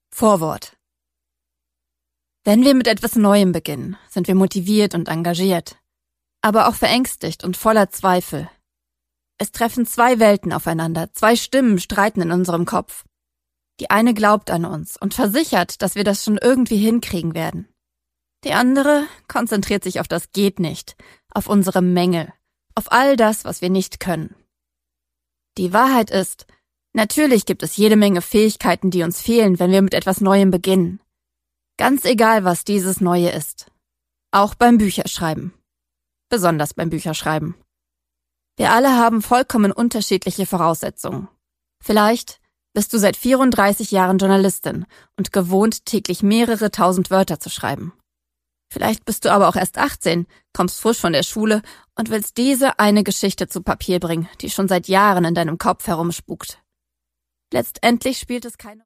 Vorwort. Wenn wir mit etwas Neuem beginnen, sind wir motiviert und engagiert, aber auch verängstigt und voller Zweifel. Es treffen zwei Welten aufeinander, zwei Stimmen streiten in unserem Kopf. Die eine glaubt an uns und versichert, dass wir das schon irgendwie hinkriegen werden. Die andere konzentriert sich auf das Geht nicht, auf unsere Mängel, auf all das, was wir nicht können. Die Wahrheit ist, natürlich gibt es jede Menge Fähigkeiten, die uns fehlen, wenn wir mit etwas Neuem beginnen. Ganz egal, was dieses Neue ist. Auch beim Bücherschreiben. Besonders beim Bücherschreiben. Wir alle haben vollkommen unterschiedliche Voraussetzungen. Vielleicht bist du seit 34 Jahren Journalistin und gewohnt, täglich mehrere tausend Wörter zu schreiben. Vielleicht bist du aber auch erst 18, kommst frisch von der Schule und willst diese eine Geschichte zu Papier bringen, die schon seit Jahren in deinem Kopf herumspukt. Letztendlich spielt es keine